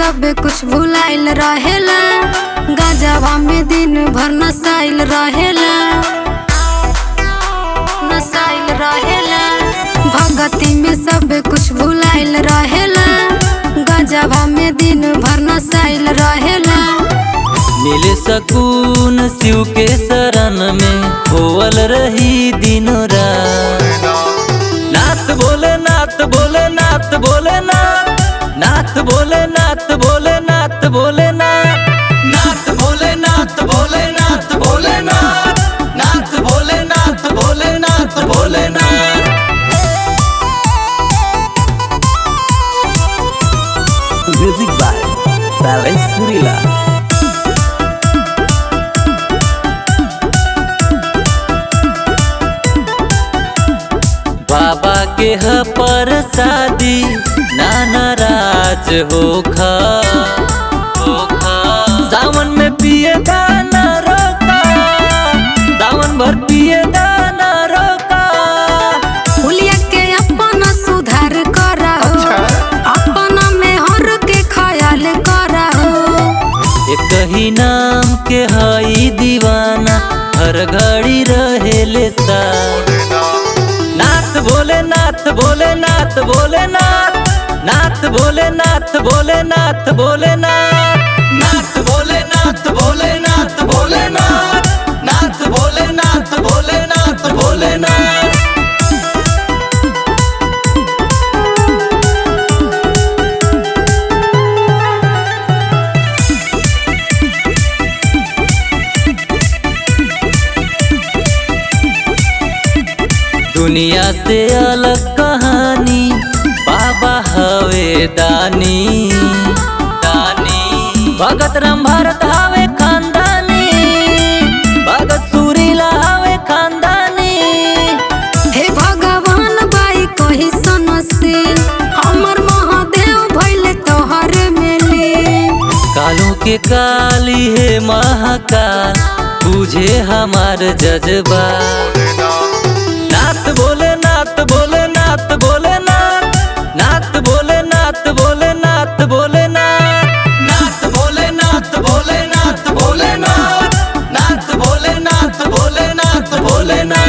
सब कुछ भुलाइल रहेला, गजबा में दिन भर नसाइल रहेला, नसाइल रहेला। भगती में सब कुछ भुलाइल रहेला, गजबा में दिन भर नसाइल रहेला। मिले सकून शिव के शरण में होवल रही दिनों रात। नाथ बोले नाथ बोले नाथ बोले नाथ, नाथ बोले नाथ बोले नाथ बोले नाथ, नाथ बोले नाथ बोले नाथ बोले नाथ, नाथ बोले नाथ बोले नाथ बोले नाथ। म्यूजिक बाय बैलेंस सुरीला। बाबा के ह प्रसादी नाना राज होखा, सावन में पिए दाना रोका, सावन भर पिए दाना रोका। हुलिया के अपना सुधार करहो, अपना में हर के ख्याल करहो। एक ही नाम के हई दीवाना, हर घड़ी रहेले साथ। नाथ बोले नाथ बोले नाथ बोले नाथ, नाथ बोले नाथ बोले नाथ बोले नाथ, नाथ बोले नाथ बोले नाथ बोले नाथ, नाथ बोले नाथ बोले नाथ बोले नाथ। दुनिया से अलग कहानी, बाबा हवे दानी दानी। भगत राम भारत हवे खानदानी, भगत सुरीला हवे खानदानी। हे भगवान बाई कही सनसील, हमर महादेव भइले तोहरे मेली। कालों के काली है महाकाल, तुझे हमार जज्बा। नाथ बोले नाथ बोले नाथ बोले नाथ, नाथ बोले नाथ बोले नाथ बोले नाथ, नाथ बोले नाथ बोले नाथ बोले नाथ, नाथ बोले नाथ बोले नाथ बोले नाथ।